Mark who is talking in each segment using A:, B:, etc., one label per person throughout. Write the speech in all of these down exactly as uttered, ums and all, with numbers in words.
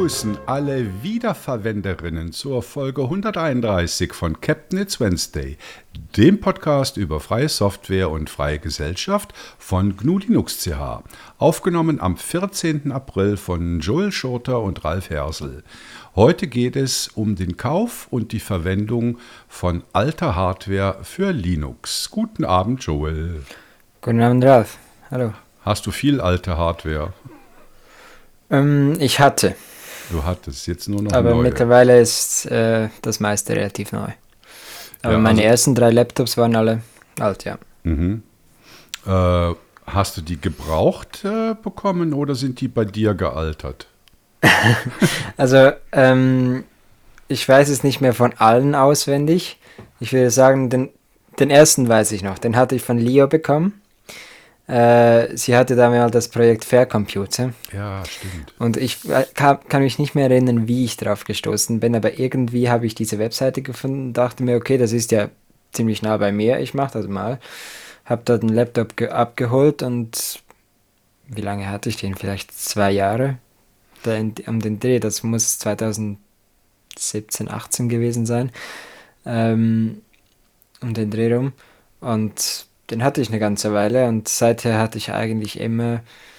A: begrüßen alle Wiederverwenderinnen zur Folge hunderteinunddreißig von Captain It's Wednesday, dem Podcast über freie Software und freie Gesellschaft von G N U Linux C H, aufgenommen am vierzehnten April von Joel Schurter und Ralf Hersel. Heute geht es um den Kauf und die Verwendung von alter Hardware für Linux. Guten Abend, Joel.
B: Guten Abend, Ralf. Hallo.
A: Hast du viel alte Hardware?
B: Ähm, ich hatte.
A: Du hattest jetzt nur noch
B: Aber
A: neue.
B: mittlerweile ist äh, das meiste relativ neu. Aber
A: Ja,
B: meine
A: also-
B: ersten drei Laptops waren alle alt, ja.
A: Mhm. Äh, hast du die gebraucht äh, bekommen oder sind die bei dir gealtert?
B: Also, ähm, ich weiß es nicht mehr von allen auswendig. Ich würde sagen, den, den ersten weiß ich noch. Den hatte ich von Leo bekommen. Äh, sie hatte damals das Projekt Fair Computer.
A: Ja, stimmt.
B: Und ich äh, kann, kann mich nicht mehr erinnern, wie ich drauf gestoßen bin, aber irgendwie habe ich diese Webseite gefunden und dachte mir, okay, das ist ja ziemlich nah bei mir, ich mache das mal. Habe dort einen Laptop ge- abgeholt und wie lange hatte ich den? Vielleicht zwei Jahre da in, um den Dreh, das muss zweitausendsiebzehn, achtzehn gewesen sein, ähm, um den Dreh rum. Und den hatte ich eine ganze Weile und seither hatte ich eigentlich immer,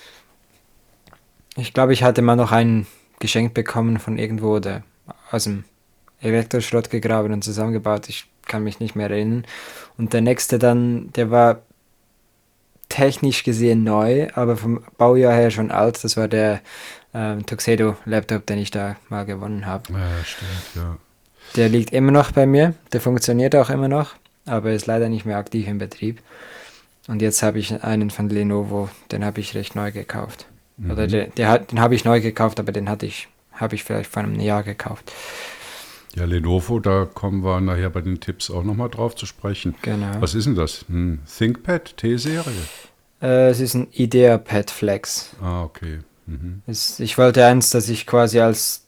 B: ich glaube, ich hatte mal noch einen geschenkt bekommen von irgendwo oder aus dem Elektroschrott gegraben und zusammengebaut. Ich kann mich nicht mehr erinnern. Und der nächste dann, der war technisch gesehen neu, aber vom Baujahr her schon alt. Das war der ähm, Tuxedo-Laptop, den ich da mal gewonnen habe.
A: Ja, stimmt, ja.
B: Der liegt immer noch bei mir, der funktioniert auch immer noch, aber ist leider nicht mehr aktiv im Betrieb. Und jetzt habe ich einen von Lenovo, den habe ich recht neu gekauft.
A: Mhm.
B: Oder der, der hat, den habe ich neu gekauft, aber den hatte ich, habe ich vielleicht vor einem Jahr gekauft.
A: Ja, Lenovo, da kommen wir nachher bei den Tipps auch nochmal drauf zu sprechen.
B: Genau.
A: Was ist denn das? Hm, ThinkPad, T-Serie?
B: Äh, es ist ein IdeaPad Flex.
A: Ah, okay. Mhm.
B: Es, ich wollte eins, das ich quasi als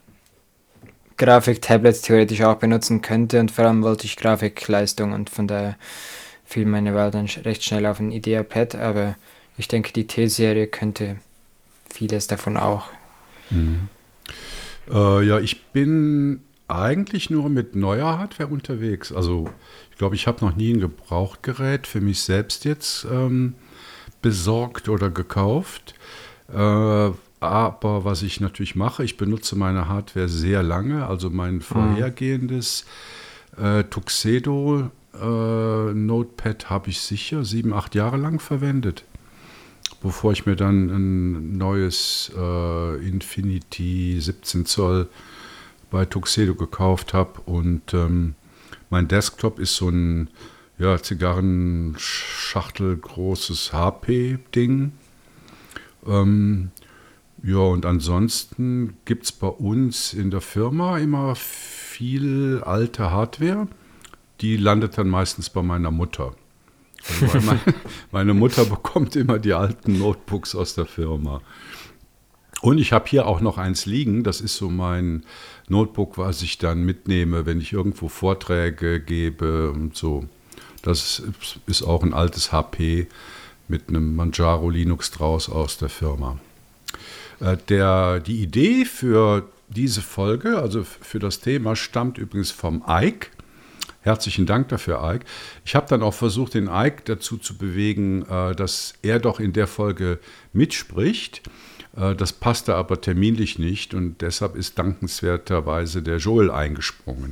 B: Grafik-Tablet theoretisch auch benutzen könnte und vor allem wollte ich Grafikleistung und von daher fiel meine Wahl dann sch- recht schnell auf ein IdeaPad, aber ich denke, die T-Serie könnte vieles davon auch.
A: Mhm. Äh, ja, ich bin eigentlich nur mit neuer Hardware unterwegs. Also ich glaube, ich habe noch nie ein Gebrauchtgerät für mich selbst jetzt ähm, besorgt oder gekauft. Äh, aber was ich natürlich mache, ich benutze meine Hardware sehr lange. Also mein vorhergehendes äh, Tuxedo äh, Notepad habe ich sicher sieben, acht Jahre lang verwendet. Bevor ich mir dann ein neues äh, Infinity siebzehn Zoll bei Tuxedo gekauft habe. Und ähm, mein Desktop ist so ein ja, Zigarrenschachtel großes H P-Ding. Ähm, ja, und ansonsten gibt es bei uns in der Firma immer viel alte Hardware. Die landet dann meistens bei meiner Mutter. Also weil meine, meine Mutter bekommt immer die alten Notebooks aus der Firma. Und ich habe hier auch noch eins liegen. Das ist so mein Notebook, was ich dann mitnehme, wenn ich irgendwo Vorträge gebe und so. Das ist, ist auch ein altes H P mit einem Manjaro Linux draus aus der Firma. Äh, der, die Idee für diese Folge, also für das Thema, stammt übrigens vom Ike. Herzlichen Dank dafür, Ike. Ich habe dann auch versucht, den Ike dazu zu bewegen, äh, dass er doch in der Folge mitspricht. Äh, das passte aber terminlich nicht und deshalb ist dankenswerterweise der Joel eingesprungen.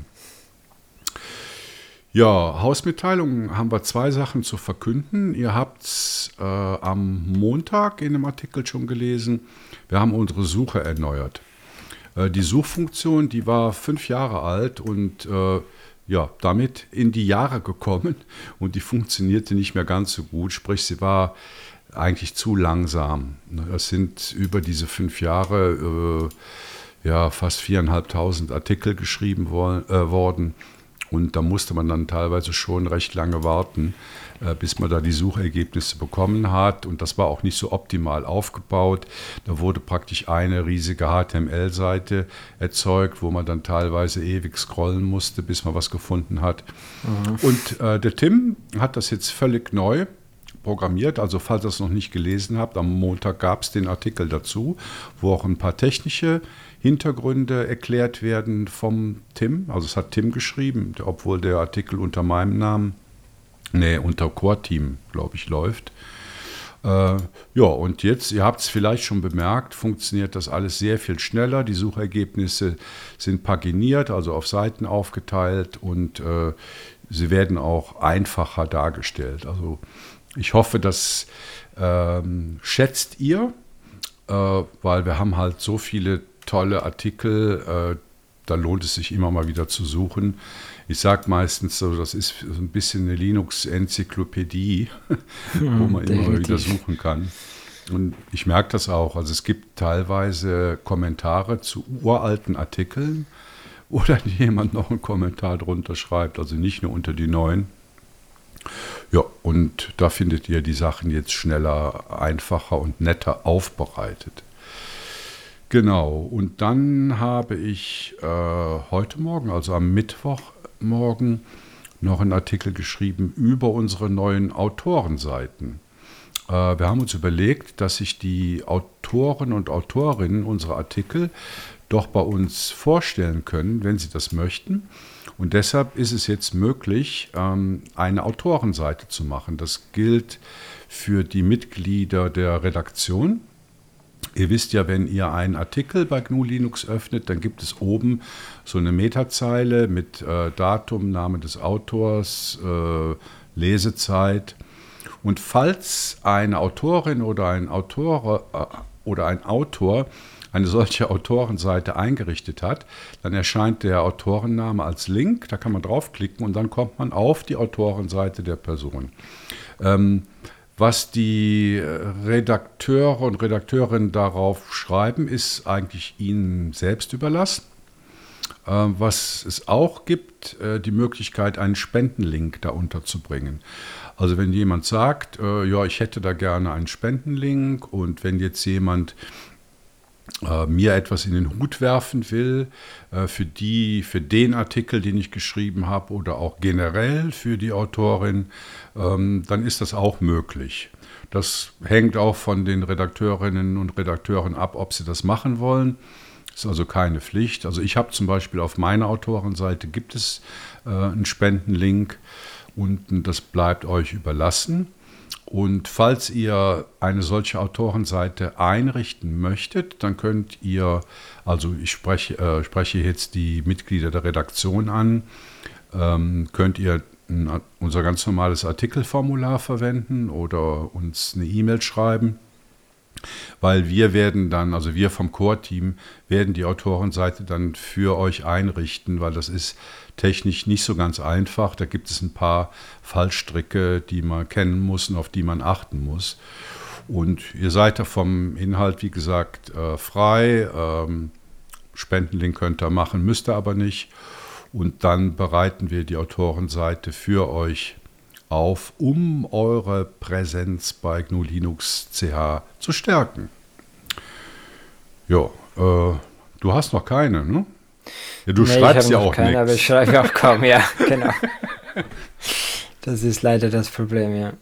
A: Ja, Hausmitteilungen haben wir zwei Sachen zu verkünden. Ihr habt es äh, am Montag in dem Artikel schon gelesen. Wir haben unsere Suche erneuert. Äh, die Suchfunktion, die war fünf Jahre alt und äh, ja, damit in die Jahre gekommen und die funktionierte nicht mehr ganz so gut. Sprich, sie war eigentlich zu langsam. Es sind über diese fünf Jahre äh, ja, fast viertausendfünfhundert Artikel geschrieben wo- äh, worden. Und da musste man dann teilweise schon recht lange warten, äh, bis man da die Suchergebnisse bekommen hat. Und das war auch nicht so optimal aufgebaut. Da wurde praktisch eine riesige H T M L-Seite erzeugt, wo man dann teilweise ewig scrollen musste, bis man was gefunden hat. Mhm. Und äh, der Tim hat das jetzt völlig neu programmiert, also falls ihr es noch nicht gelesen habt, am Montag gab es den Artikel dazu, wo auch ein paar technische Hintergründe erklärt werden vom Tim. Also es hat Tim geschrieben, obwohl der Artikel unter meinem Namen, nee, unter Core Team, glaube ich, läuft. Äh, ja, und jetzt, ihr habt es vielleicht schon bemerkt, funktioniert das alles sehr viel schneller. Die Suchergebnisse sind paginiert, also auf Seiten aufgeteilt und äh, sie werden auch einfacher dargestellt. Also ich hoffe, das ähm, schätzt ihr, äh, weil wir haben halt so viele tolle Artikel, äh, da lohnt es sich immer mal wieder zu suchen. Ich sage meistens so, das ist so ein bisschen eine Linux-Enzyklopädie, hm, wo man definitiv immer wieder suchen kann. Und ich merke das auch. Also es gibt teilweise Kommentare zu uralten Artikeln, wo dann jemand noch einen Kommentar drunter schreibt, also nicht nur unter die neuen. Ja, und da findet ihr die Sachen jetzt schneller, einfacher und netter aufbereitet. Genau, und dann habe ich äh, heute Morgen, also am Mittwochmorgen, noch einen Artikel geschrieben über unsere neuen Autorenseiten. Äh, wir haben uns überlegt, dass sich die Autoren und Autorinnen unserer Artikel doch bei uns vorstellen können, wenn sie das möchten. Und deshalb ist es jetzt möglich, ähm, eine Autorenseite zu machen. Das gilt für die Mitglieder der Redaktion. Ihr wisst ja, wenn ihr einen Artikel bei G N U Linux öffnet, dann gibt es oben so eine Metazeile mit äh, Datum, Name des Autors, äh, Lesezeit. Und falls eine Autorin oder ein Autor äh, oder ein Autor eine solche Autorenseite eingerichtet hat, dann erscheint der Autorenname als Link, da kann man draufklicken und dann kommt man auf die Autorenseite der Person. Ähm, Was die Redakteure und Redakteurinnen darauf schreiben, ist eigentlich ihnen selbst überlassen. Was es auch gibt, die Möglichkeit, einen Spendenlink da unterzubringen. Also wenn jemand sagt, ja, ich hätte da gerne einen Spendenlink und wenn jetzt jemand äh, mir etwas in den Hut werfen will, äh, für die, für den Artikel, den ich geschrieben habe oder auch generell für die Autorin, ähm, dann ist das auch möglich. Das hängt auch von den Redakteurinnen und Redakteuren ab, ob sie das machen wollen. Ist also keine Pflicht. Also ich habe zum Beispiel auf meiner Autorenseite gibt es äh, einen Spendenlink und das bleibt euch überlassen. Und falls ihr eine solche Autorenseite einrichten möchtet, dann könnt ihr, also ich spreche, äh, spreche jetzt die Mitglieder der Redaktion an, ähm, könnt ihr ein, unser ganz normales Artikelformular verwenden oder uns eine E-Mail schreiben, weil wir werden dann, also wir vom Core-Team, werden die Autorenseite dann für euch einrichten, weil das ist technisch nicht so ganz einfach. Da gibt es ein paar Fallstricke, die man kennen muss und auf die man achten muss. Und ihr seid da vom Inhalt, wie gesagt, äh, frei. Ähm, Spendenlink könnt ihr machen, müsst ihr aber nicht. Und dann bereiten wir die Autorenseite für euch auf, um eure Präsenz bei G N U Linux C H zu stärken. Ja, äh, du hast noch keine, ne? Ja, du
B: nee,
A: schreibst
B: ich
A: ja
B: noch
A: auch
B: keine,
A: nichts.
B: Aber ich schreibe auch kaum, ja, genau. Das ist leider das Problem, ja.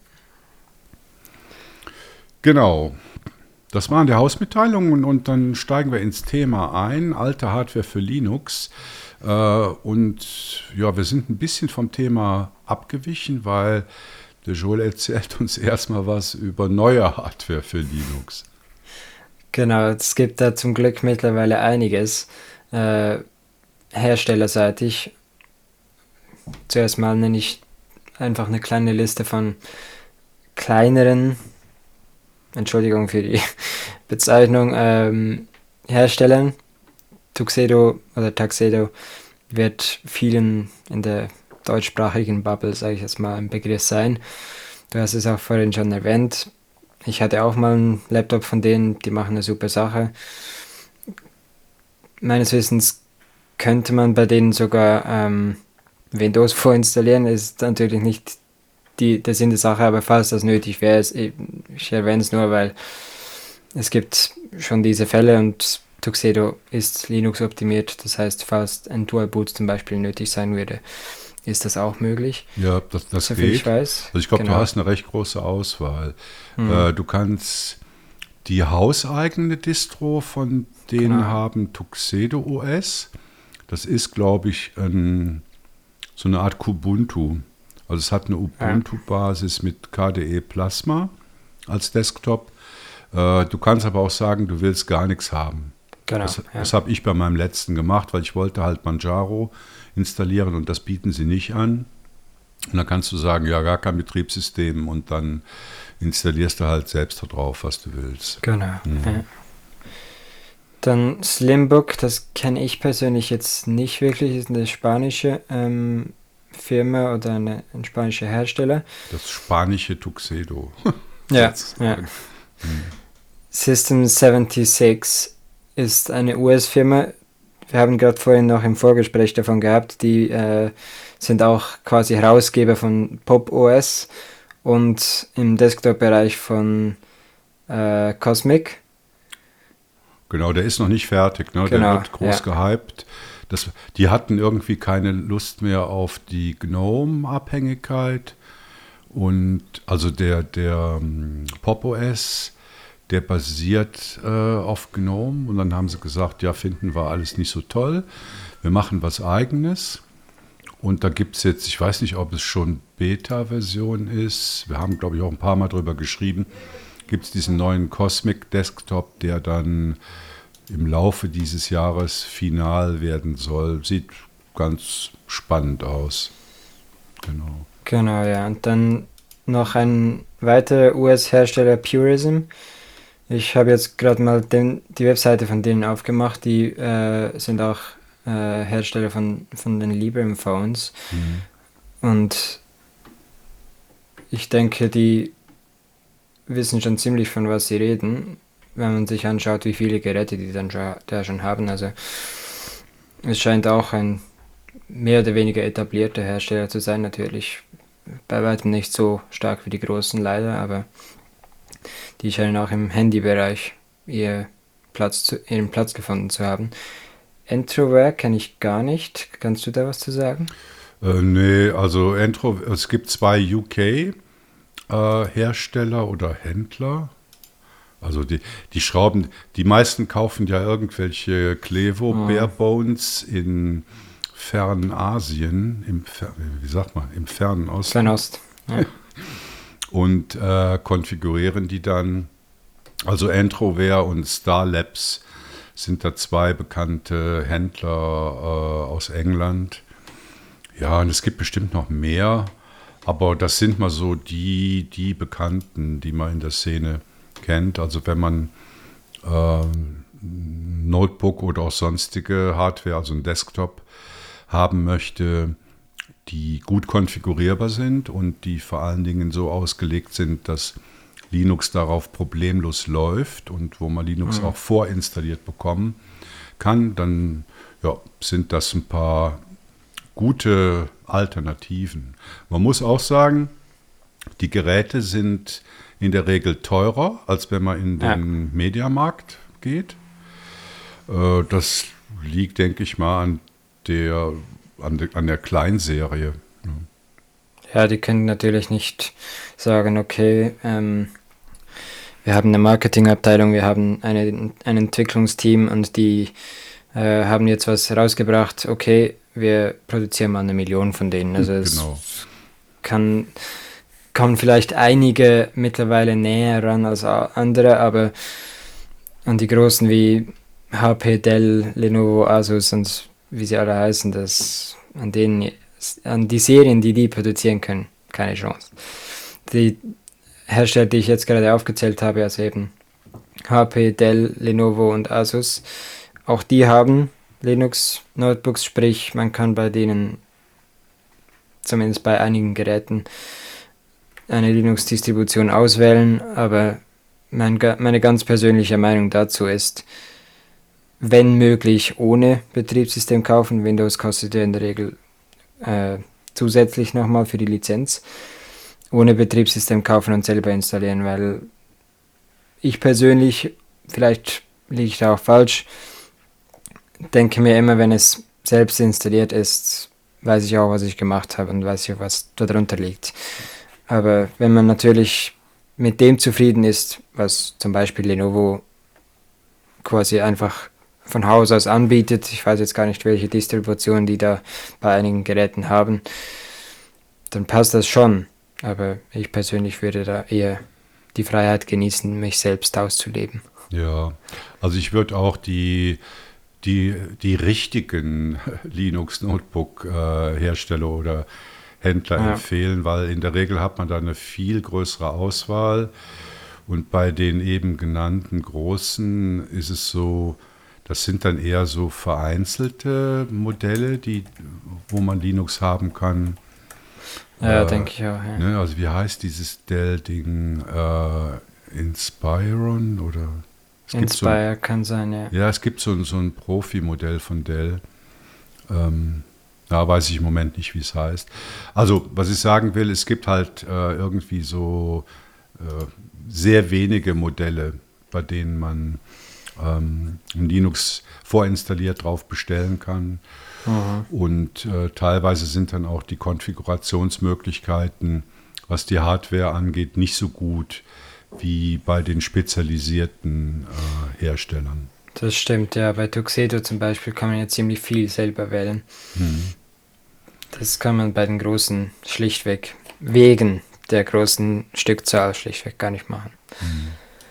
A: Genau. Das waren die Hausmitteilungen und dann steigen wir ins Thema ein. Alte Hardware für Linux. Äh, und ja, wir sind ein bisschen vom Thema abgewichen, weil der Joel erzählt uns erstmal was über neue Hardware für Linux.
B: Genau, es gibt da zum Glück mittlerweile einiges. Äh, herstellerseitig. Zuerst mal nenne ich einfach eine kleine Liste von kleineren, Entschuldigung für die Bezeichnung, ähm, Herstellern. Tuxedo oder Tuxedo wird vielen in der deutschsprachigen Bubble, sage ich jetzt mal, ein Begriff sein. Du hast es auch vorhin schon erwähnt. Ich hatte auch mal einen Laptop von denen, die machen eine super Sache. Meines Wissens könnte man bei denen sogar ähm, Windows vorinstallieren. Ist natürlich nicht die, der Sinn der Sache, aber falls das nötig wäre, ist, ich erwähne es nur, weil es gibt schon diese Fälle und Tuxedo ist Linux optimiert. Das heißt, falls ein Dual Boot zum Beispiel nötig sein würde, ist das auch möglich.
A: Ja, das, das
B: Soviel
A: geht.
B: ich weiß.
A: Also ich glaube,
B: Genau.
A: du hast eine recht große Auswahl.
B: Mhm.
A: Äh, du kannst die hauseigene Distro von denen
B: Genau.
A: haben, Tuxedo O S. Das ist, glaube ich, ein, so eine Art Kubuntu. Also es hat eine Ubuntu-Basis mit K D E Plasma als Desktop. Äh, du kannst aber auch sagen, du willst gar nichts haben.
B: Genau.
A: Das,
B: ja.
A: das habe ich bei meinem letzten gemacht, weil ich wollte halt Manjaro installieren und das bieten sie nicht an. Und dann kannst du sagen, ja, gar kein Betriebssystem und dann installierst du halt selbst da drauf, was du willst.
B: Genau.
A: Mhm.
B: Ja. Dann Slimbook, das kenne ich persönlich jetzt nicht wirklich, ist eine spanische ähm, Firma oder eine, ein spanischer Hersteller.
A: Das spanische Tuxedo.
B: Ja, ja.
A: Mhm.
B: System sechsundsiebzig ist eine U S-Firma. Wir haben gerade vorhin noch im Vorgespräch davon gehabt, die äh, sind auch quasi Herausgeber von Pop O S und im Desktop-Bereich von äh, Cosmic.
A: Genau, der ist noch nicht fertig, ne?
B: Genau,
A: Der wird groß
B: ja.
A: gehypt. Das, die hatten irgendwie keine Lust mehr auf die GNOME-Abhängigkeit. Und also der, der um, Pop O S, der basiert äh, auf GNOME. Und dann haben sie gesagt, ja, finden wir alles nicht so toll. Wir machen was Eigenes. Und da gibt es jetzt, ich weiß nicht, ob es schon Beta-Version ist. Wir haben, glaube ich, auch ein paar Mal drüber geschrieben. Gibt es diesen neuen Cosmic Desktop, der dann im Laufe dieses Jahres final werden soll. Sieht ganz spannend aus. Genau.
B: Genau, ja. Und dann noch ein weiterer U S-Hersteller, Purism. Ich habe jetzt gerade mal den, die Webseite von denen aufgemacht. Die äh, sind auch äh, Hersteller von, von den Librem Phones.
A: Mhm.
B: Und ich denke, die wissen schon ziemlich, von was sie reden, wenn man sich anschaut, wie viele Geräte die dann schon, da schon haben. Also es scheint auch ein mehr oder weniger etablierter Hersteller zu sein, natürlich bei weitem nicht so stark wie die großen leider, aber die scheinen auch im Handybereich ihr Platz zu, ihren Platz gefunden zu haben. Entroware kenne ich gar nicht. Kannst du da was zu sagen?
A: Äh, nee, also Entro, es gibt zwei U K äh, Hersteller oder Händler. Also die, die Schrauben, die meisten kaufen ja irgendwelche Clevo
B: Oh.
A: Barebones in Fernasien, im, Fer- wie sagt man, im Fernen Osten.
B: Fernost. Ja.
A: Und äh, konfigurieren die dann. Also Entroware und Star Labs sind da zwei bekannte Händler äh, aus England. Ja, und es gibt bestimmt noch mehr, aber das sind mal so die, die Bekannten, die man in der Szene kennt. Also wenn man äh, Notebook oder auch sonstige Hardware, also ein Desktop haben möchte, die gut konfigurierbar sind und die vor allen Dingen so ausgelegt sind, dass Linux darauf problemlos läuft und wo man Linux
B: Mhm.
A: auch vorinstalliert bekommen kann, dann ja, sind das ein paar gute Alternativen. Man muss auch sagen, die Geräte sind in der Regel teurer, als wenn man in
B: Ja.
A: den Mediamarkt geht. Äh, Das liegt, denke ich mal, an der, an der, an der Kleinserie.
B: Ja, die können natürlich nicht sagen, okay, ähm, wir haben eine Marketingabteilung, wir haben eine, ein Entwicklungsteam und die äh, haben jetzt was rausgebracht, okay, wir produzieren mal eine Million von denen. Also es
A: Genau.
B: kann, kommen vielleicht einige mittlerweile näher ran als a- andere, aber an die großen wie H P, Dell, Lenovo, Asus und wie sie alle heißen, das, an denen, an die Serien, die die produzieren können, keine Chance. Die Hersteller, die ich jetzt gerade aufgezählt habe, also eben H P, Dell, Lenovo und Asus, auch die haben Linux-Notebooks, sprich man kann bei denen, zumindest bei einigen Geräten, eine Linux-Distribution auswählen, aber mein, ga- meine ganz persönliche Meinung dazu ist, wenn möglich ohne Betriebssystem kaufen. Windows kostet ja in der Regel äh, zusätzlich nochmal für die Lizenz. Ohne Betriebssystem kaufen und selber installieren, weil ich persönlich, vielleicht liege ich da auch falsch, denke mir immer, wenn es selbst installiert ist, weiß ich auch, was ich gemacht habe und weiß ich, was darunter liegt. Aber wenn man natürlich mit dem zufrieden ist, was zum Beispiel Lenovo quasi einfach von Haus aus anbietet, ich weiß jetzt gar nicht, welche Distribution die da bei einigen Geräten haben, dann passt das schon. Aber ich persönlich würde da eher die Freiheit genießen, mich selbst auszuleben.
A: Ja, also ich würde auch die, die, die richtigen Linux-Notebook-Hersteller oder Händler
B: Ja.
A: empfehlen, weil in der Regel hat man da eine viel größere Auswahl. Und bei den eben genannten großen ist es so, das sind dann eher so vereinzelte Modelle, die, wo man Linux haben kann.
B: Ja,
A: Äh,
B: denke ich auch. Ja.
A: Ne, also wie heißt dieses Dell-Ding? Äh, Inspiron oder es gibt so ein,
B: Inspire kann sein, ja.
A: ja, es gibt so ein, so ein Profi-Modell von Dell. Ähm, da weiß ich im Moment nicht, wie es heißt. Also, was ich sagen will, es gibt halt äh, irgendwie so äh, sehr wenige Modelle, bei denen man ähm, ein Linux vorinstalliert drauf bestellen kann.
B: Mhm.
A: Und äh, teilweise sind dann auch die Konfigurationsmöglichkeiten, was die Hardware angeht, nicht so gut wie bei den spezialisierten äh, Herstellern.
B: Das stimmt, ja. Bei Tuxedo zum Beispiel kann man ja ziemlich viel selber wählen.
A: Hm.
B: Das kann man bei den großen schlichtweg, wegen der großen Stückzahl schlichtweg gar nicht machen.
A: Hm.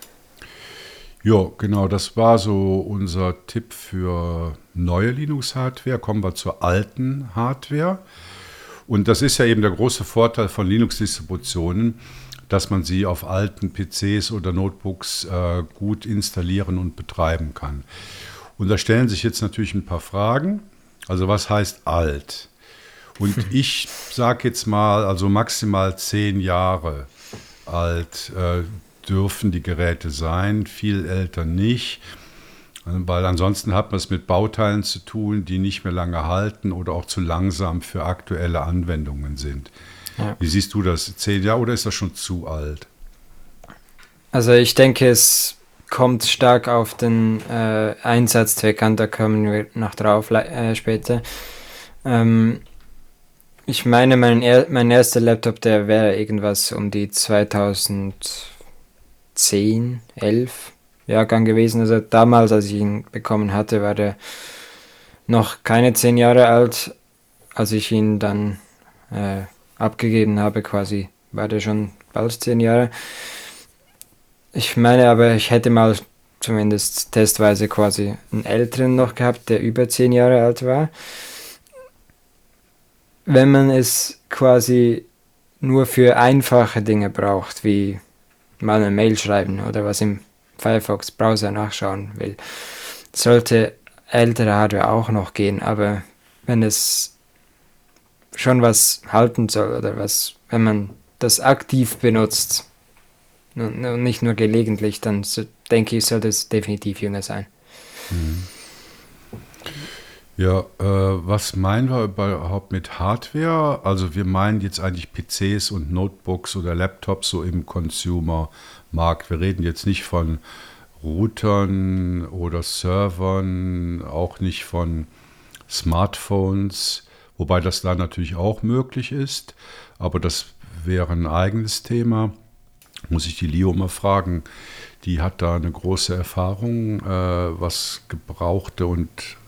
A: Ja, genau, das war so unser Tipp für neue Linux-Hardware. Kommen wir zur alten Hardware. Und das ist ja eben der große Vorteil von Linux-Distributionen, dass man sie auf alten P Cs oder Notebooks äh, gut installieren und betreiben kann. Und da stellen sich jetzt natürlich ein paar Fragen. Also was heißt alt? Und ich sage jetzt mal, also maximal zehn Jahre alt äh, dürfen die Geräte sein, viel älter nicht, weil ansonsten hat man es mit Bauteilen zu tun, die nicht mehr lange halten oder auch zu langsam für aktuelle Anwendungen sind.
B: Ja.
A: Wie siehst du das? Zehn Jahre oder ist das schon zu alt?
B: Also ich denke, es kommt stark auf den äh, Einsatzzweck an, da kommen wir noch drauf äh, später. Ähm, ich meine, mein, er mein erster Laptop, der wäre irgendwas um die zweitausendzehn, elf Jahrgang gewesen. Also damals, als ich ihn bekommen hatte, war der noch keine zehn Jahre alt. Als ich ihn dann äh, abgegeben habe, quasi, war der schon bald zehn Jahre. Ich meine aber, ich hätte mal zumindest testweise quasi einen älteren noch gehabt, der über zehn Jahre alt war. Wenn man es quasi nur für einfache Dinge braucht, wie mal eine Mail schreiben oder was im Firefox-Browser nachschauen will, sollte ältere Hardware auch noch gehen, aber wenn es schon was halten soll oder was, wenn man das aktiv benutzt und nicht nur gelegentlich, dann so, denke ich, sollte es definitiv jünger sein.
A: Mhm. Ja, äh, was meinen wir überhaupt mit Hardware? Also wir meinen jetzt eigentlich P Cs und Notebooks oder Laptops so im Consumer-Markt. Wir reden jetzt nicht von Routern oder Servern, auch nicht von Smartphones, wobei das da natürlich auch möglich ist, aber das wäre ein eigenes Thema. Muss ich die Lio mal fragen, die hat da eine große Erfahrung, äh, was gebrauchte und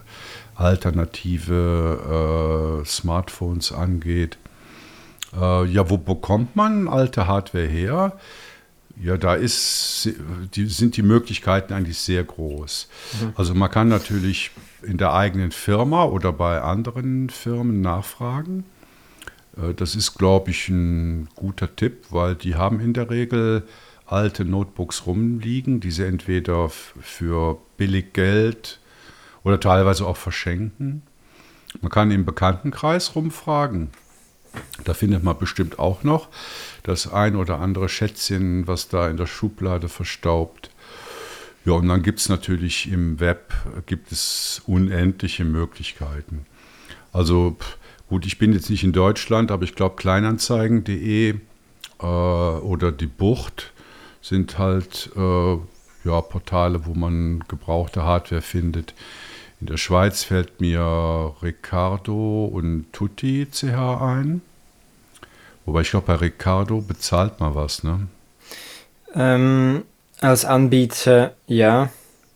A: alternative äh, Smartphones angeht. Äh, ja, wo bekommt man alte Hardware her? Ja, da ist, die, sind die Möglichkeiten eigentlich sehr groß. Mhm. Also man kann natürlich in der eigenen Firma oder bei anderen Firmen nachfragen. Das ist, glaube ich, ein guter Tipp, weil die haben in der Regel alte Notebooks rumliegen, die sie entweder für billig Geld oder teilweise auch verschenken. Man kann im Bekanntenkreis rumfragen. Da findet man bestimmt auch noch das ein oder andere Schätzchen, was da in der Schublade verstaubt. Ja, und dann gibt es natürlich im Web gibt es unendliche Möglichkeiten. Also gut, ich bin jetzt nicht in Deutschland, aber ich glaube kleinanzeigen punkt de äh, oder die Bucht sind halt äh, ja, Portale, wo man gebrauchte Hardware findet. In der Schweiz fällt mir Ricardo und Tutti C H ein. Wobei ich glaube, bei Ricardo bezahlt man was, ne?
B: Ähm, als Anbieter ja,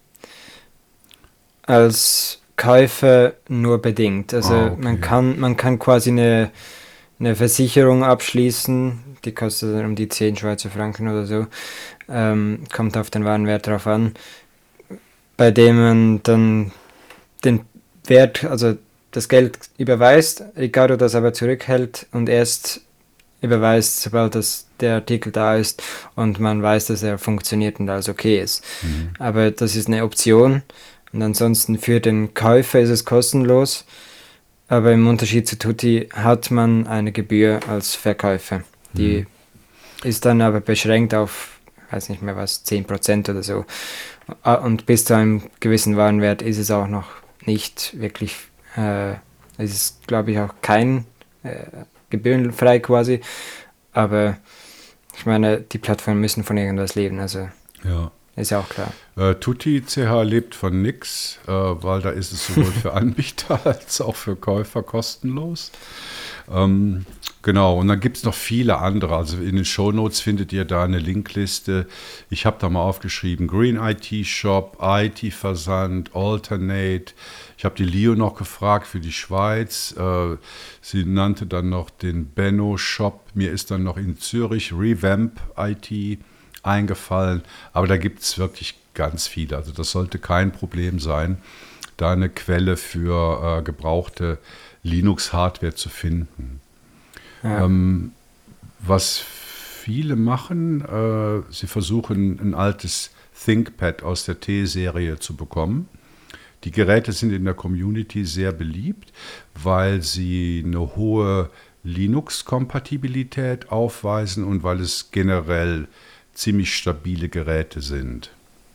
B: als Käufer nur bedingt. Also
A: Ah,
B: man
A: okay.
B: kann, man kann quasi eine, eine Versicherung abschließen, die kostet dann um die zehn Schweizer Franken oder so. Ähm, kommt auf den Warenwert drauf an, bei dem man dann den Wert, also das Geld überweist, Ricardo das aber zurückhält und erst überweist, sobald das, der Artikel da ist und man weiß, dass er funktioniert und alles okay ist.
A: Mhm.
B: Aber das ist eine Option und ansonsten für den Käufer ist es kostenlos, aber im Unterschied zu Tutti hat man eine Gebühr als Verkäufer. Die
A: Mhm.
B: ist dann aber beschränkt auf, weiß nicht mehr was, zehn Prozent oder so. Ah, und bis zu einem gewissen Warenwert ist es auch noch nicht wirklich, äh, es ist glaube ich auch kein äh, gebührenfrei quasi, aber ich meine, die Plattformen müssen von irgendwas leben, also
A: Ja.
B: ist ja auch klar.
A: Äh, Tutti C H lebt von nix, äh, weil da ist es sowohl für Anbieter als auch für Käufer kostenlos. Ähm, genau, und dann gibt es noch viele andere. Also in den Shownotes findet ihr da eine Linkliste. Ich habe da mal aufgeschrieben, Green I T Shop, I T-Versand, Alternate. Ich habe die Leo noch gefragt für die Schweiz. Äh, sie nannte dann noch den Benno Shop. Mir ist dann noch in Zürich Revamp I T eingefallen. Aber da gibt es wirklich ganz viele. Also das sollte kein Problem sein, da eine Quelle für äh, gebrauchte Linux-Hardware zu finden.
B: Ja.
A: Ähm, was viele machen, äh, sie versuchen ein altes ThinkPad aus der T-Serie zu bekommen. Die Geräte sind in der Community sehr beliebt, weil sie eine hohe Linux-Kompatibilität aufweisen und weil es generell ziemlich stabile Geräte sind.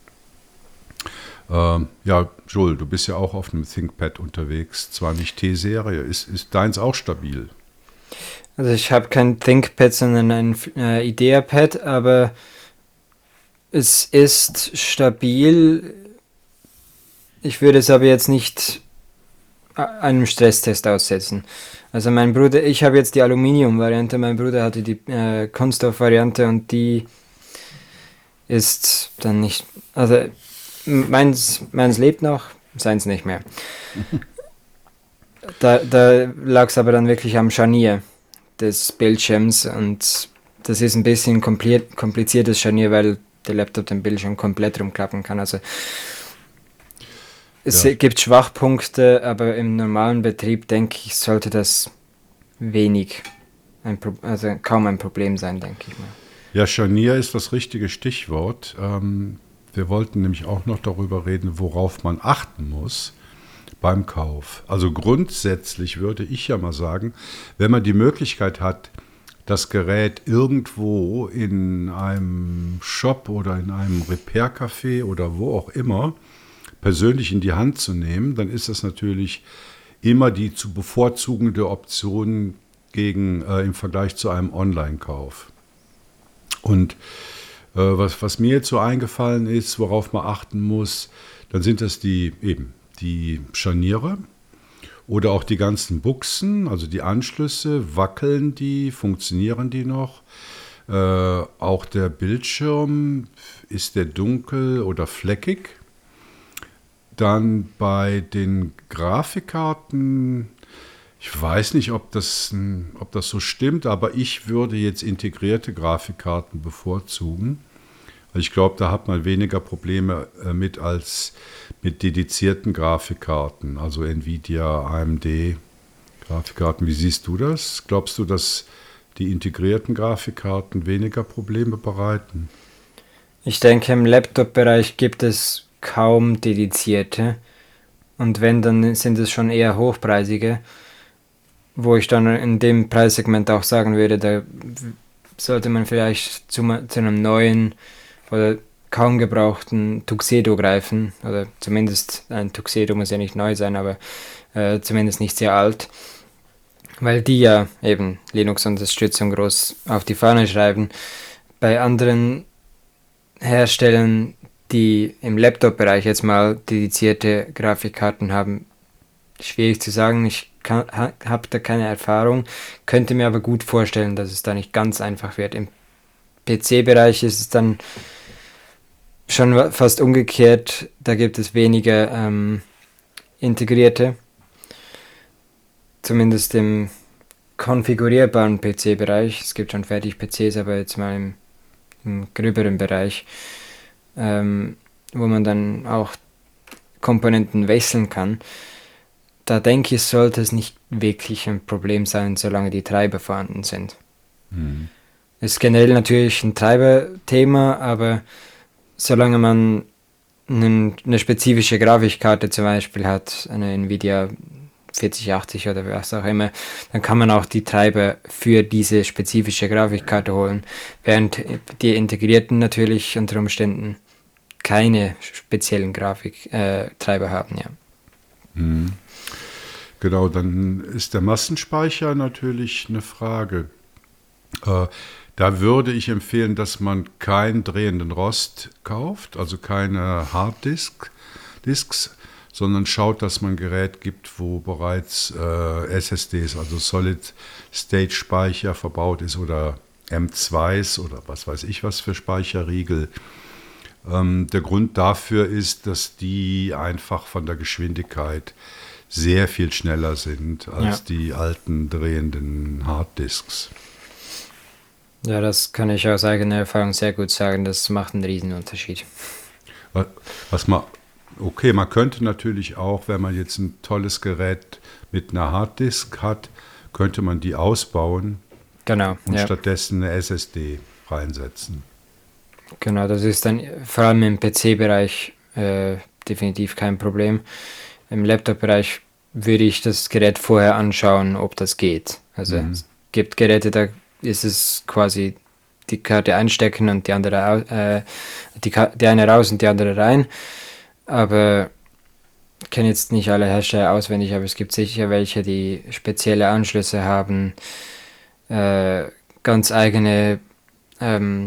A: Ähm, ja, Joel, du bist ja auch auf einem ThinkPad unterwegs, zwar nicht T-Serie. Ist, ist deins auch stabil?
B: Also ich habe kein ThinkPad, sondern ein äh, IdeaPad, aber es ist stabil. Ich würde es aber jetzt nicht einem Stresstest aussetzen. Also mein Bruder, ich habe jetzt die Aluminium-Variante, mein Bruder hatte die äh, Kunststoff-Variante und die ist dann nicht, also meins, meins lebt noch, seins nicht mehr. Da, da lag es aber dann wirklich am Scharnier des Bildschirms und das ist ein bisschen kompli- kompliziertes Scharnier, weil der Laptop den Bildschirm komplett rumklappen kann. Also es
A: Ja.
B: gibt Schwachpunkte, aber im normalen Betrieb, denke ich, sollte das wenig, ein Pro- also kaum ein Problem sein, denke ich mal.
A: Ja, Scharnier ist das richtige Stichwort. Ähm, wir wollten nämlich auch noch darüber reden, worauf man achten muss beim Kauf. Also grundsätzlich würde ich ja mal sagen, wenn man die Möglichkeit hat, das Gerät irgendwo in einem Shop oder in einem Repair-Café oder wo auch immer persönlich in die Hand zu nehmen, dann ist das natürlich immer die zu bevorzugende Option gegen, äh, im Vergleich zu einem Online-Kauf. Und äh, was, was mir jetzt so eingefallen ist, worauf man achten muss, dann sind das die eben die Scharniere oder auch die ganzen Buchsen, also die Anschlüsse, wackeln die, funktionieren die noch? Äh, auch der Bildschirm, ist der dunkel oder fleckig? Dann bei den Grafikkarten, ich weiß nicht, ob das, ob das so stimmt, aber ich würde jetzt integrierte Grafikkarten bevorzugen. Ich glaube, da hat man weniger Probleme äh, mit als mit dedizierten Grafikkarten, also Nvidia, A M D Grafikkarten. Wie siehst du das? Glaubst du, dass die integrierten Grafikkarten weniger Probleme bereiten?
B: Ich denke, im Laptop-Bereich gibt es kaum dedizierte und wenn, dann sind es schon eher hochpreisige, wo ich dann in dem Preissegment auch sagen würde, da sollte man vielleicht zu, zu einem neuen oder kaum gebrauchten Tuxedo greifen, oder zumindest ein Tuxedo muss ja nicht neu sein, aber äh, zumindest nicht sehr alt, weil die ja eben Linux-Unterstützung groß auf die Fahne schreiben. Bei anderen Herstellern, die im Laptop-Bereich jetzt mal dedizierte Grafikkarten haben, schwierig zu sagen. Ich ha, habe da keine Erfahrung, könnte mir aber gut vorstellen, dass es da nicht ganz einfach wird. Im P C-Bereich ist es dann schon fast umgekehrt. Da gibt es weniger ähm, integrierte, zumindest im konfigurierbaren P C-Bereich. Es gibt schon fertig P Cs, aber jetzt mal im, im gröberen Bereich, ähm, wo man dann auch Komponenten wechseln kann. Da denke ich, sollte es nicht wirklich ein Problem sein, solange die Treiber vorhanden sind. Mhm. Ist generell natürlich ein Treiberthema, aber solange man einen, eine spezifische Grafikkarte zum Beispiel hat, eine Nvidia vierzig achtzig oder was auch immer, dann kann man auch die Treiber für diese spezifische Grafikkarte holen, während die integrierten natürlich unter Umständen keine speziellen Grafiktreiber äh, haben, ja.
A: Mhm. Genau, dann ist der Massenspeicher natürlich eine Frage. Äh, da würde ich empfehlen, dass man keinen drehenden Rost kauft, also keine Harddisk, Disks, sondern schaut, dass man ein Gerät gibt, wo bereits äh, S S Ds, also Solid-State-Speicher verbaut ist oder M zweis oder was weiß ich was für Speicherriegel. Ähm, der Grund dafür ist, dass die einfach von der Geschwindigkeit sehr viel schneller sind als ja. die alten drehenden Harddisks.
B: Ja, das kann ich aus eigener Erfahrung sehr gut sagen. Das macht einen Riesenunterschied.
A: Was man, okay, man könnte natürlich auch, wenn man jetzt ein tolles Gerät mit einer Harddisk hat, könnte man die ausbauen
B: genau,
A: und
B: ja.
A: stattdessen eine S S D reinsetzen.
B: Genau, das ist dann vor allem im P C-Bereich äh, definitiv kein Problem. Im Laptop-Bereich würde ich das Gerät vorher anschauen, ob das geht. Also mhm. es gibt Geräte, da ist es quasi die Karte einstecken und die andere äh, die, die eine raus und die andere rein. Aber ich kenne jetzt nicht alle Hersteller auswendig, aber es gibt sicher welche, die spezielle Anschlüsse haben, äh, ganz eigene ähm,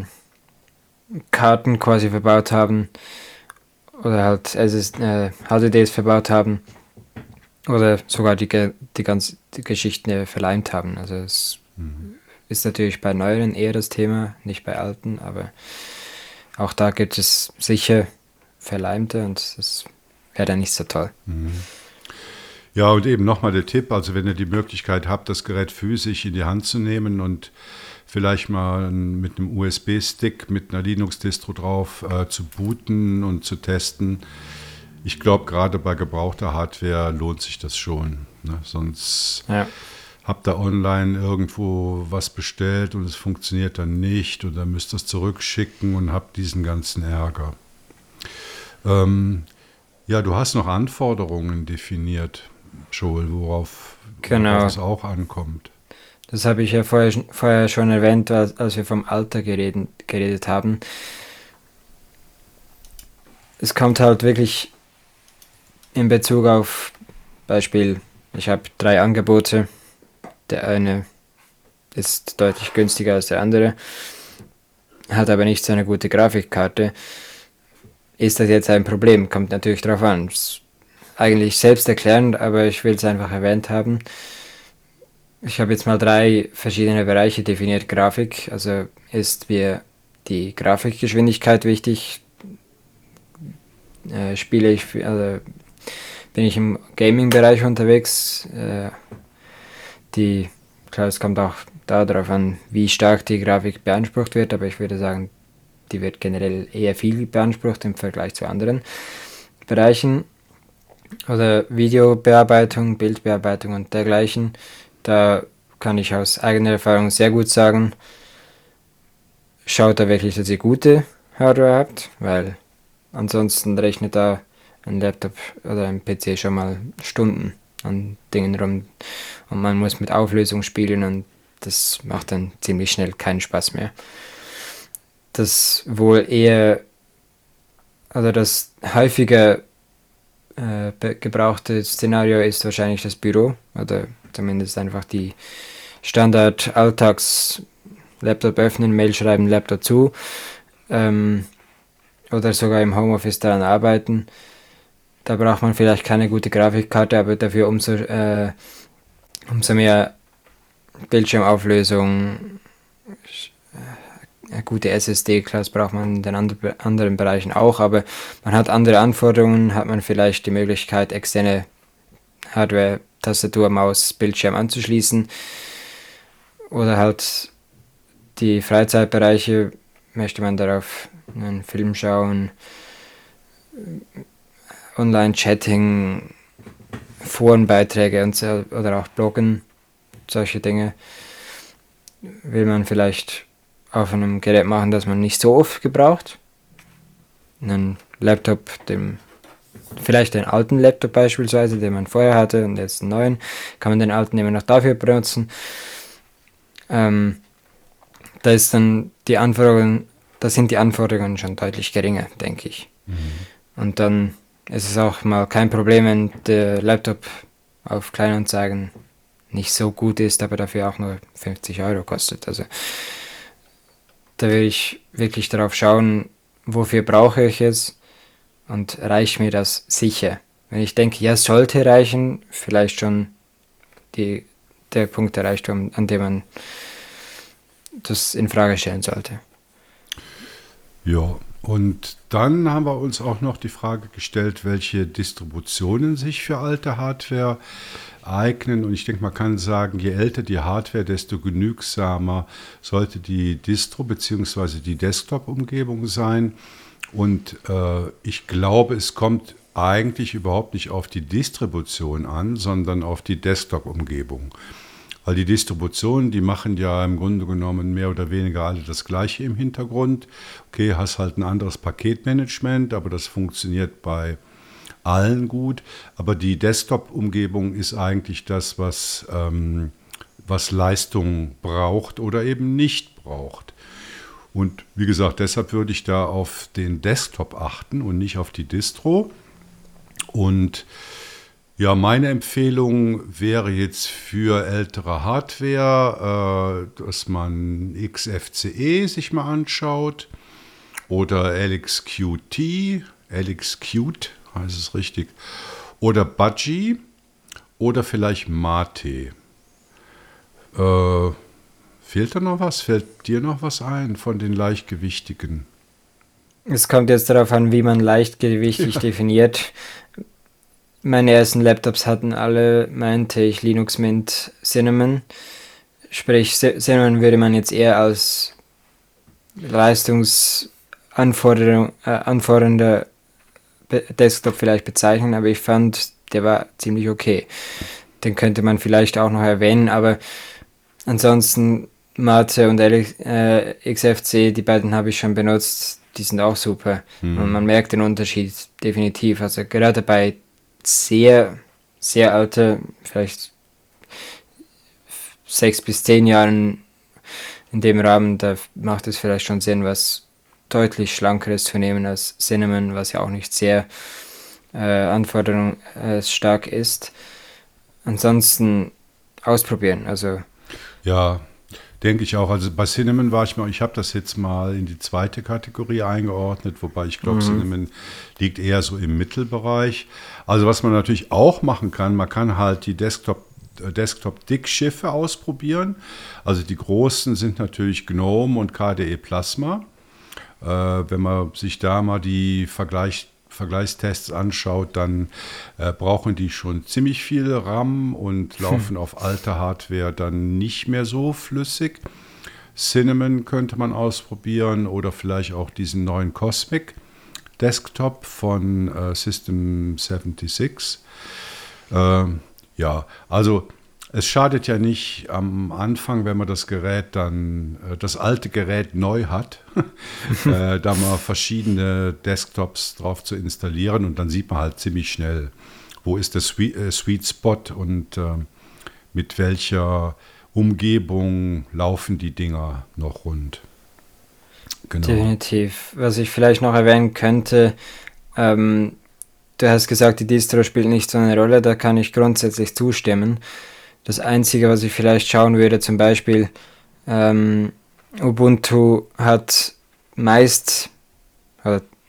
B: Karten quasi verbaut haben oder halt S S, äh, H D Ds verbaut haben oder sogar die, die ganze die Geschichten verleimt haben. Also es mhm. ist natürlich bei neueren eher das Thema, nicht bei alten, aber auch da gibt es sicher Verleimte und das wäre dann nicht so toll.
A: Mhm. Ja, und eben nochmal der Tipp, also wenn ihr die Möglichkeit habt, das Gerät physisch in die Hand zu nehmen und vielleicht mal mit einem U S B-Stick mit einer Linux-Distro drauf äh, zu booten und zu testen. Ich glaube, gerade bei gebrauchter Hardware lohnt sich das schon. Ne? Sonst ja. habt ihr online irgendwo was bestellt und es funktioniert dann nicht und dann müsst ihr es zurückschicken und habt diesen ganzen Ärger. Ähm, ja, du hast noch Anforderungen definiert, Joel, worauf,
B: genau.
A: worauf es auch ankommt.
B: Das habe ich ja vorher, vorher schon erwähnt, als, als wir vom Alter geredet, geredet haben. Es kommt halt wirklich in Bezug auf, Beispiel, ich habe drei Angebote. Der eine ist deutlich günstiger als der andere, hat aber nicht so eine gute Grafikkarte. Ist das jetzt ein Problem? Kommt natürlich drauf an. Ist eigentlich selbsterklärend, aber ich will es einfach erwähnt haben. Ich habe jetzt mal drei verschiedene Bereiche definiert. Grafik, also ist mir die Grafikgeschwindigkeit wichtig. Äh, spiele ich, also bin ich im Gaming-Bereich unterwegs. Äh, die, klar, es kommt auch darauf an, wie stark die Grafik beansprucht wird, aber ich würde sagen, die wird generell eher viel beansprucht im Vergleich zu anderen Bereichen. Oder Videobearbeitung, Bildbearbeitung und dergleichen. Da kann ich aus eigener Erfahrung sehr gut sagen, schaut da wirklich, dass ihr gute Hardware habt, weil ansonsten rechnet da ein Laptop oder ein P C schon mal Stunden an Dingen rum und man muss mit Auflösung spielen und das macht dann ziemlich schnell keinen Spaß mehr. Das wohl eher, also das häufiger äh, gebrauchte Szenario ist wahrscheinlich das Büro oder zumindest einfach die Standard-Alltags-Laptop öffnen, Mail schreiben, Laptop zu. Ähm, oder sogar im Homeoffice daran arbeiten. Da braucht man vielleicht keine gute Grafikkarte, aber dafür umso, äh, umso mehr Bildschirmauflösung, eine gute S S D-Class braucht man in den andre, anderen Bereichen auch, aber man hat andere Anforderungen, hat man vielleicht die Möglichkeit, externe Hardware, Tastatur, Maus, Bildschirm anzuschließen oder halt die Freizeitbereiche, möchte man darauf einen Film schauen, Online-Chatting, Forenbeiträge und so, oder auch Bloggen, solche Dinge will man vielleicht auf einem Gerät machen, das man nicht so oft gebraucht. Einen Laptop, dem, vielleicht den alten Laptop beispielsweise, den man vorher hatte und jetzt einen neuen, kann man den alten immer noch dafür benutzen. Ähm, da ist dann die Anforderungen, da sind die Anforderungen schon deutlich geringer, denke ich. Mhm. Und dann ist es auch mal kein Problem, wenn der Laptop auf Kleinanzeigen nicht so gut ist, aber dafür auch nur fünfzig Euro kostet. Also da will ich wirklich darauf schauen, wofür brauche ich es und reicht mir das sicher. Wenn ich denke, ja, es sollte reichen, vielleicht schon die, der Punkt erreicht, an dem man das in Frage stellen sollte.
A: Ja, und dann haben wir uns auch noch die Frage gestellt, welche Distributionen sich für alte Hardware eignen. Und ich denke, man kann sagen, je älter die Hardware, desto genügsamer sollte die Distro bzw. die Desktop-Umgebung sein. Und äh, ich glaube, es kommt eigentlich überhaupt nicht auf die Distribution an, sondern auf die Desktop-Umgebung. Weil die Distributionen, die machen ja im Grunde genommen mehr oder weniger alle das Gleiche im Hintergrund. Okay, hast halt ein anderes Paketmanagement, aber das funktioniert bei allen gut. Aber die Desktop-Umgebung ist eigentlich das, was, ähm, was Leistung braucht oder eben nicht braucht. Und wie gesagt, deshalb würde ich da auf den Desktop achten und nicht auf die Distro. Und ja, meine Empfehlung wäre jetzt für ältere Hardware, äh, dass man X F C E sich mal anschaut oder L X Q T, L X Qt heißt es richtig, oder Budgie oder vielleicht Mate. Äh, fehlt da noch was? Fällt dir noch was ein von den leichtgewichtigen?
B: Es kommt jetzt darauf an, wie man leichtgewichtig ja. definiert. Meine ersten Laptops hatten alle, meinte ich, Linux Mint Cinnamon. Sprich, Cinnamon würde man jetzt eher als leistungsanfordernder äh, Desktop vielleicht bezeichnen, aber ich fand, der war ziemlich okay. Den könnte man vielleicht auch noch erwähnen, aber ansonsten Mate und äh, X F C, die beiden habe ich schon benutzt, die sind auch super. Hm. Und man merkt den Unterschied definitiv. Also gerade bei sehr, sehr alte, vielleicht sechs bis zehn Jahren in dem Rahmen, da macht es vielleicht schon Sinn, was deutlich Schlankeres zu nehmen als Cinnamon, was ja auch nicht sehr äh, anforderungsstark ist. Ansonsten ausprobieren, also
A: ja, denke ich auch. Also bei Cinnamon war ich mal, ich habe das jetzt mal in die zweite Kategorie eingeordnet, wobei ich glaube, mhm. Cinnamon liegt eher so im Mittelbereich. Also was man natürlich auch machen kann, man kann halt die Desktop, Desktop-Dick-Schiffe ausprobieren. Also die großen sind natürlich GNOME und K D E Plasma. Äh, wenn man sich da mal die Vergleich Vergleichstests anschaut, dann äh, brauchen die schon ziemlich viel RAM und laufen hm. auf alter Hardware dann nicht mehr so flüssig. Cinnamon könnte man ausprobieren oder vielleicht auch diesen neuen Cosmic Desktop von äh, System sechsundsiebzig. Äh, ja, also es schadet ja nicht am Anfang, wenn man das Gerät dann, das alte Gerät neu hat, äh, da mal verschiedene Desktops drauf zu installieren und dann sieht man halt ziemlich schnell, wo ist der Sweet, äh, Sweet Spot und äh, mit welcher Umgebung laufen die Dinger noch rund.
B: Genau. Definitiv. Was ich vielleicht noch erwähnen könnte, ähm, du hast gesagt, die Distro spielt nicht so eine Rolle, da kann ich grundsätzlich zustimmen. Das Einzige, was ich vielleicht schauen würde, zum Beispiel ähm, Ubuntu hat meist, oder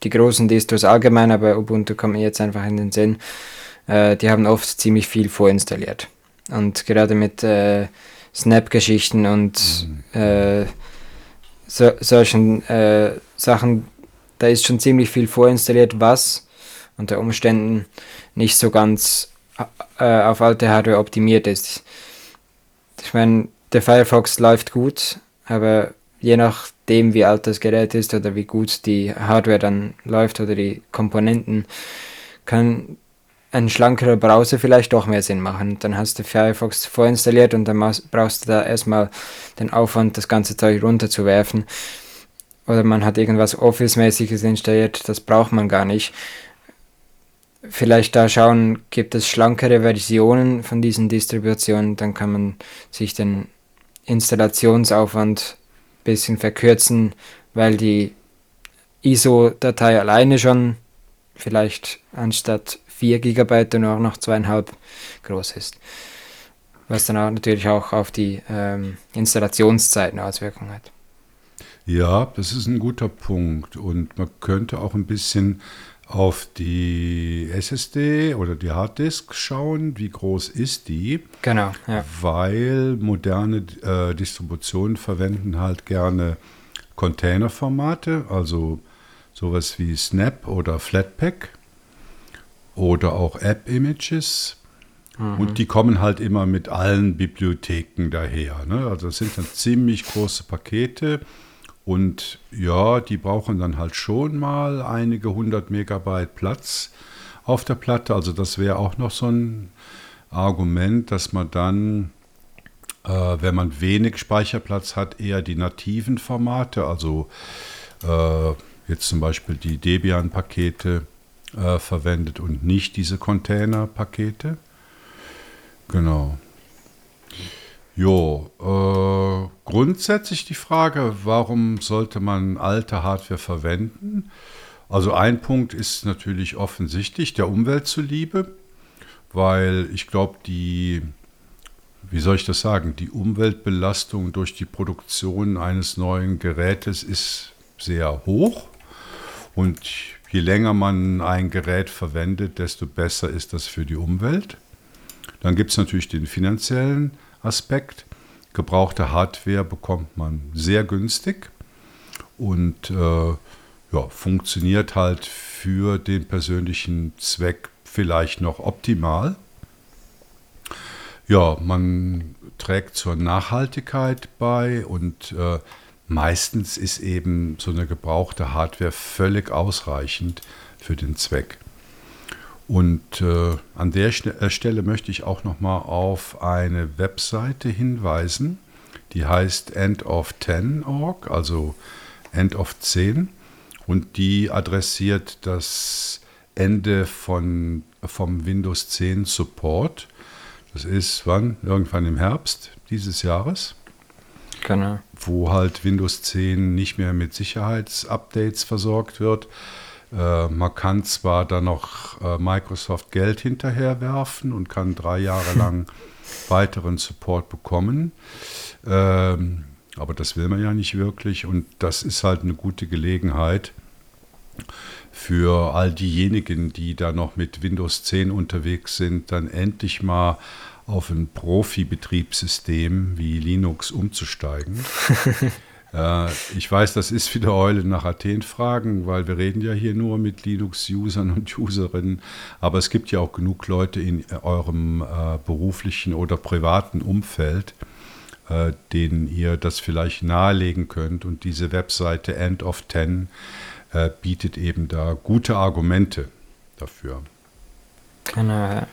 B: die großen Distros allgemein, aber Ubuntu kommt mir jetzt einfach in den Sinn, äh, die haben oft ziemlich viel vorinstalliert. Und gerade mit äh, Snap-Geschichten und mhm. äh, so, solchen äh, Sachen, da ist schon ziemlich viel vorinstalliert, was unter Umständen nicht so ganz äh, auf alte Hardware optimiert ist. Ich meine, der Firefox läuft gut, aber je nachdem, wie alt das Gerät ist oder wie gut die Hardware dann läuft oder die Komponenten, kann ein schlankerer Browser vielleicht doch mehr Sinn machen. Dann hast du Firefox vorinstalliert und dann brauchst du da erstmal den Aufwand, das ganze Zeug runterzuwerfen. Oder man hat irgendwas Office-mäßiges installiert, das braucht man gar nicht. Vielleicht da schauen, gibt es schlankere Versionen von diesen Distributionen, dann kann man sich den Installationsaufwand ein bisschen verkürzen, weil die I S O-Datei alleine schon vielleicht anstatt vier Gigabyte nur auch noch zweieinhalb groß ist. Was dann auch natürlich auch auf die ähm, Installationszeit eine Auswirkung hat.
A: Ja, das ist ein guter Punkt. Und man könnte auch ein bisschen auf die S S D oder die Harddisk schauen, wie groß ist die.
B: Genau, ja.
A: Weil moderne äh, Distributionen verwenden halt gerne Containerformate, also sowas wie Snap oder Flatpak oder auch App-Images. Mhm. Und die kommen halt immer mit allen Bibliotheken daher. Ne? Also das sind dann ziemlich große Pakete. Und ja, die brauchen dann halt schon mal einige hundert Megabyte Platz auf der Platte. Also das wäre auch noch so ein Argument, dass man dann, äh, wenn man wenig Speicherplatz hat, eher die nativen Formate, also äh, jetzt zum Beispiel die Debian-Pakete äh, verwendet und nicht diese Container-Pakete. Genau. Jo, äh, grundsätzlich die Frage, warum sollte man alte Hardware verwenden? Also ein Punkt ist natürlich offensichtlich, der Umwelt zuliebe, weil ich glaube, die, wie soll ich das sagen, die Umweltbelastung durch die Produktion eines neuen Gerätes ist sehr hoch und je länger man ein Gerät verwendet, desto besser ist das für die Umwelt. Dann gibt es natürlich den finanziellen Aspekt. Gebrauchte Hardware bekommt man sehr günstig und äh, ja, funktioniert halt für den persönlichen Zweck vielleicht noch optimal. Ja, man trägt zur Nachhaltigkeit bei und äh, meistens ist eben so eine gebrauchte Hardware völlig ausreichend für den Zweck. Und äh, an der Stelle möchte ich auch nochmal auf eine Webseite hinweisen, die heißt end of ten punkt org, also End of zehn. Und die adressiert das Ende von, vom Windows zehn Support. Das ist wann? Irgendwann im Herbst dieses Jahres.
B: Genau.
A: Wo halt Windows zehn nicht mehr mit Sicherheitsupdates versorgt wird. Äh, man kann zwar dann noch äh, Microsoft Geld hinterherwerfen und kann drei Jahre lang weiteren Support bekommen, ähm, aber das will man ja nicht wirklich und das ist halt eine gute Gelegenheit für all diejenigen, die da noch mit Windows zehn unterwegs sind, dann endlich mal auf ein Profi-Betriebssystem wie Linux umzusteigen. Ich weiß, das ist wieder Eule nach Athen fragen, weil wir reden ja hier nur mit Linux-Usern und Userinnen, aber es gibt ja auch genug Leute in eurem äh, beruflichen oder privaten Umfeld, äh, denen ihr das vielleicht nahelegen könnt und diese Webseite End of ten äh, bietet eben da gute Argumente dafür.
B: Genau, ja.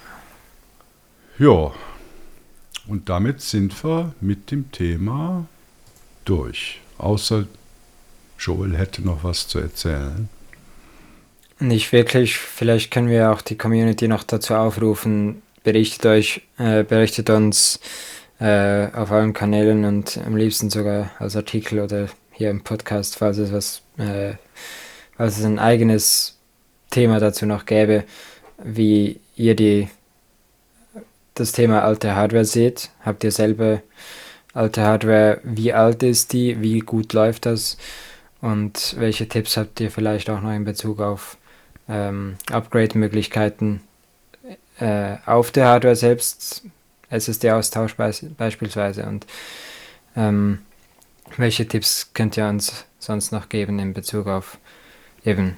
A: Ja, und damit sind wir mit dem Thema durch. Außer Joel hätte noch was zu erzählen.
B: Nicht wirklich. Vielleicht können wir auch die Community noch dazu aufrufen, berichtet euch, äh, berichtet uns äh, auf allen Kanälen und am liebsten sogar als Artikel oder hier im Podcast, falls es was, äh, falls es ein eigenes Thema dazu noch gäbe, wie ihr die das Thema alte Hardware seht. Habt ihr selber alte Hardware, wie alt ist die, wie gut läuft das Und welche Tipps habt ihr vielleicht auch noch in Bezug auf ähm, Upgrade-Möglichkeiten äh, auf der Hardware selbst, S S D-Austausch beis- beispielsweise? Und ähm, welche Tipps könnt ihr uns sonst noch geben in Bezug auf eben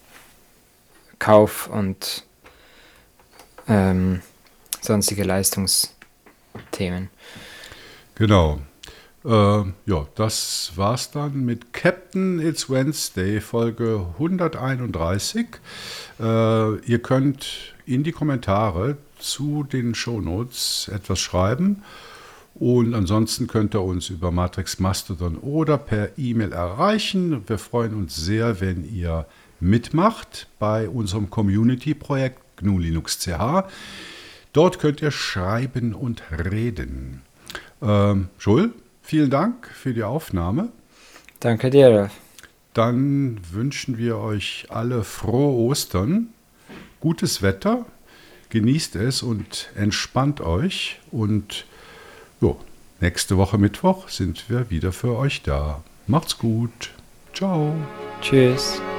B: Kauf und ähm, sonstige Leistungsthemen?
A: Genau. Äh, ja, das war's dann mit Captain It's Wednesday, Folge hunderteinunddreißig. Äh, ihr könnt in die Kommentare zu den Shownotes etwas schreiben. Und ansonsten könnt ihr uns über Matrix Mastodon oder per E-Mail erreichen. Wir freuen uns sehr, wenn ihr mitmacht bei unserem Community-Projekt G N U Linux C H. Dort könnt ihr schreiben und reden. Ähm, Joel, vielen Dank für die Aufnahme.
B: Danke dir, Ralf.
A: Dann wünschen wir euch alle frohe Ostern, gutes Wetter, genießt es und entspannt euch. Und jo, nächste Woche Mittwoch sind wir wieder für euch da. Macht's gut. Ciao.
B: Tschüss.